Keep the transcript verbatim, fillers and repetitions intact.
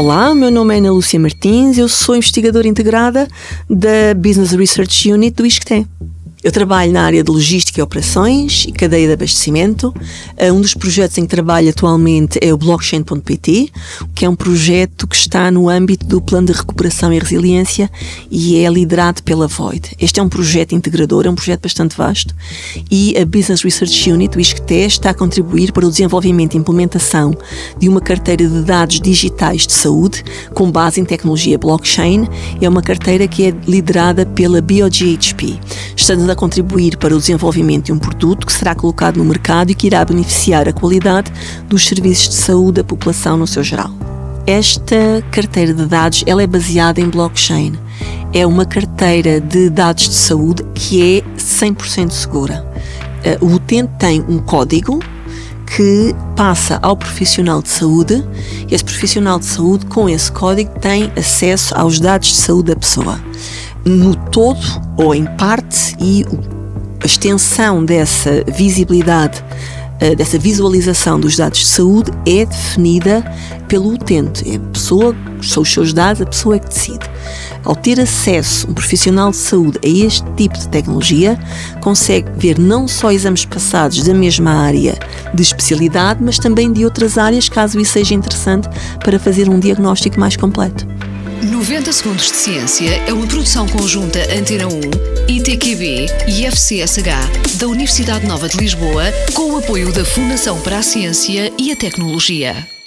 Olá, meu nome é Ana Lúcia Martins, eu sou investigadora integrada da Business Research Unit do ISCTE. Eu trabalho na área de logística e operações e cadeia de abastecimento. Um dos projetos em que trabalho atualmente é o blockchain ponto pt, que é um projeto que está no âmbito do Plano de Recuperação e Resiliência e é liderado pela Void. Este é um projeto integrador, é um projeto bastante vasto e a Business Research Unit, o ISCTE, está a contribuir para o desenvolvimento e implementação de uma carteira de dados digitais de saúde com base em tecnologia blockchain. É uma carteira que é liderada pela B O G H P. Estamos a contribuir para o desenvolvimento de um produto que será colocado no mercado e que irá beneficiar a qualidade dos serviços de saúde da população no seu geral. Esta carteira de dados ela é baseada em blockchain. É uma carteira de dados de saúde que é cem por cento segura. O utente tem um código que passa ao profissional de saúde e esse profissional de saúde, com esse código, tem acesso aos dados de saúde da pessoa. No todo ou em parte, e a extensão dessa visibilidade, dessa visualização dos dados de saúde é definida pelo utente. É a pessoa, são os seus dados, a pessoa é que decide. Ao ter acesso, um profissional de saúde, a este tipo de tecnologia, consegue ver não só exames passados da mesma área de especialidade, mas também de outras áreas, caso isso seja interessante para fazer um diagnóstico mais completo. noventa Segundos de Ciência é uma produção conjunta Antena um, I T Q B e F C S H da Universidade Nova de Lisboa, com o apoio da Fundação para a Ciência e a Tecnologia.